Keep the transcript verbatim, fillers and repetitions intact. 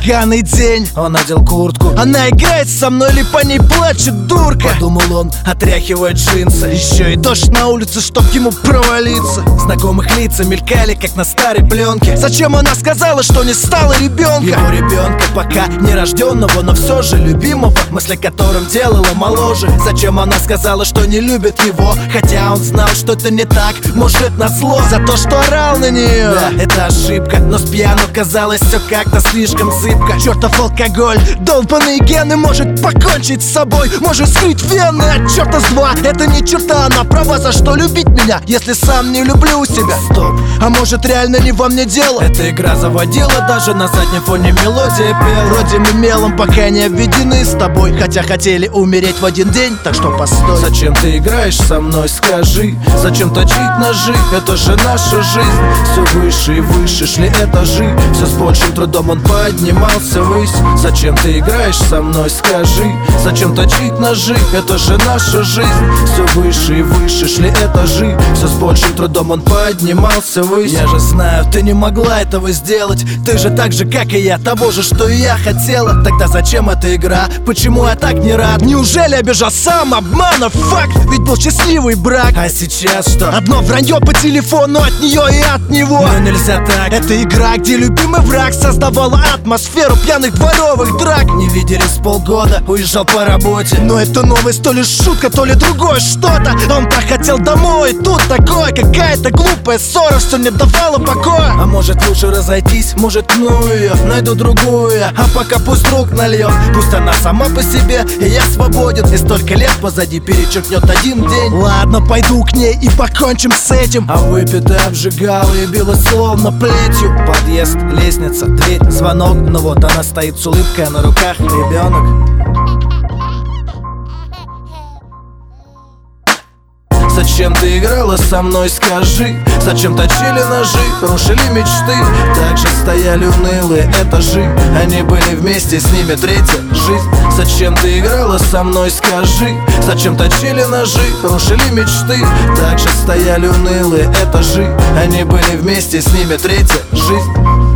поганый день. Он надел куртку, она играет со мной или по ней плачет дурка. подумал он, отряхивая джинсы. Еще и дождь на улице, чтоб ему провалиться. Знакомых лица мелькали, как на старой пленке. Зачем она сказала, что не стала ребенка? Его ребенка, пока не рожденного, но все же любимого, мысли которым делала моложе. Зачем она сказала, что не любит его, хотя он знал, что это не так, может назло. За то, что орал на нее. Да, это ошибка, но с пьяну казалось все как-то слишком зыбко. Чертов алкоголь, долбаные гены, может покончить с собой, может скрыть вены от черта зла. Это не черта, она права, за что любить меня, если сам не люблю себя. Стоп, а может реально не во мне дело? Эта игра заводила, даже на заднем фоне мелодия пела. Вроде мы мелом пока не обведены с тобой, хотя хотели умереть в один день, так что постой. Зачем ты играешь со мной, скажи? Зачем точить ножи? Это же наша жизнь. Все выше и выше шли этажи, все с большим трудом он поднимался ввысь. Зачем ты играешь со мной, скажи? Зачем точить ножи? Это же наша жизнь. Все выше и выше шли этажи, все с большим трудом он поднимался ввысь. Я же знаю, ты не могла этого сделать. Ты же так же, как и я, того же, что и я хотела. Тогда зачем эта игра? Почему я так не рад? Неужели обижал сам обмана? Факт, ведь был счастливый брак. А сейчас что? Одно вранье по телефону от нее и от него. Но нельзя так. Это игра, где любимый враг создавала атмосферу пьяных дворовых драк. Не виделись полгода, уезжал по работе. Но это новость, то ли шутка, то ли другое что-то. Он так хотел домой, тут такое, какая-то глупая ссора, что не давала покоя. А может лучше разойтись, может ну ее, найду другую. А пока пусть друг нальет, пусть она сама по себе, и я свободен. И столько лет позади перечеркнет один день. Ладно, пойду к ней и покончим с этим. А выпитая обжигала и била словно плетью. Подъезд, лестница, дверь, звонок. Но вот она стоит с улыбкой, а на руках ребенок. Зачем ты играла со мной, скажи? Зачем точили ножи, рушили мечты? Также стояли унылые этажи, они были вместе, с ними третья жизнь. Зачем ты играла со мной, скажи? Зачем точили ножи, рушили мечты? Также стояли унылые этажи, они были вместе, с ними третья жизнь.